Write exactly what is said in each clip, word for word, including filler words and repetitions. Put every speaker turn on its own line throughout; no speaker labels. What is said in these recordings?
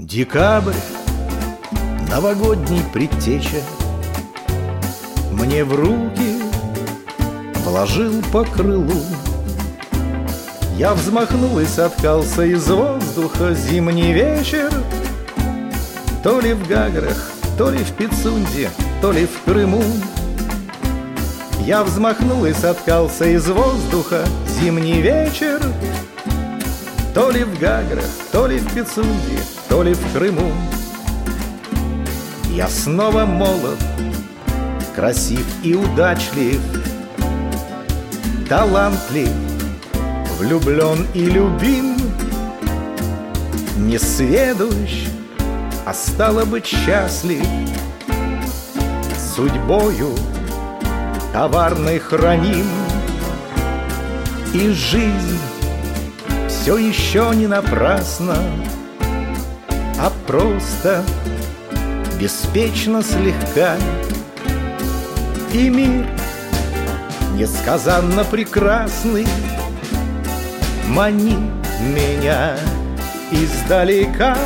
Декабрь, новогодний предтеча, мне в руки вложил по крылу. Я взмахнул и соткался из воздуха зимний вечер. То ли в Гаграх, то ли в Пицунде, то ли в Крыму. Я взмахнул и соткался из воздуха зимний вечер. То ли в Гаграх, то ли в Пицунде, то ли в Крыму. Я снова молод, красив и удачлив, талантлив, влюблен и любим, несведущ, а стало быть счастлив, судьбою коварной храним. И жизнь все еще не напрасно, а просто беспечно слегка. И мир несказанно прекрасный манит меня издалека.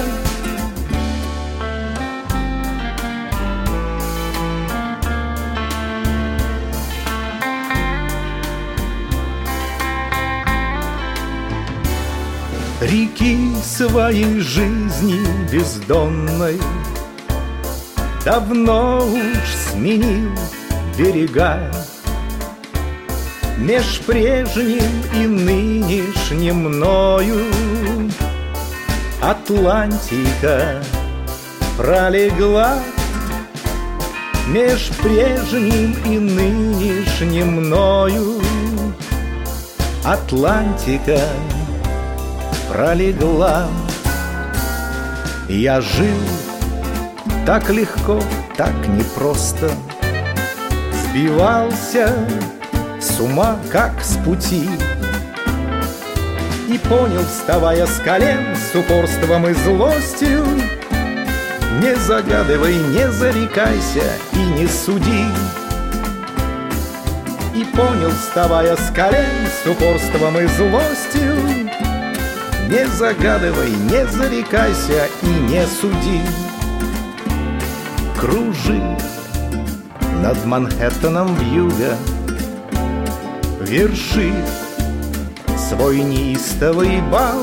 Реки своей жизни бездонной давно уж сменил берега. Меж прежним и нынешним мною Атлантика пролегла. Меж прежним и нынешним мною Атлантика пролегла. Я жил так легко, так непросто, сбивался с ума, как с пути, и понял, вставая с колен, с упорством и злостью: не загадывай, не зарекайся и не суди. И понял, вставая с колен, с упорством и злостью: не загадывай, не зарекайся и не суди. Кружит над Манхэттеном вьюга, вершит свой неистовый бал,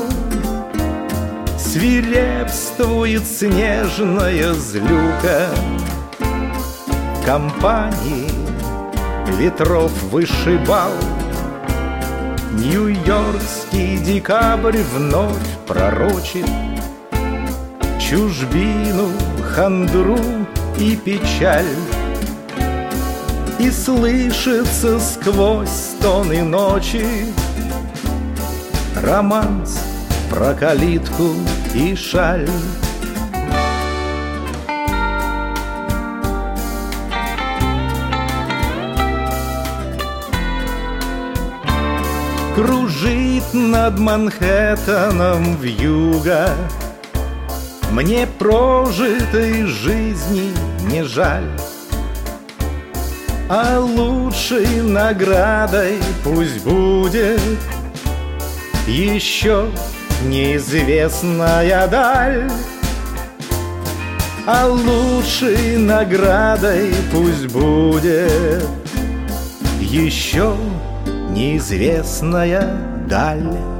свирепствует снежная злюка в компании ветров вышибал. Нью-Йоркский декабрь вновь пророчит чужбину, хандру и печаль, и слышится сквозь стоны ночи романс про калитку и шаль. Кружит над Манхэттеном вьюга, мне прожитой жизни не жаль, а лучшей наградой пусть будет еще неизвестная даль. А лучшей наградой пусть будет еще неизвестная даль.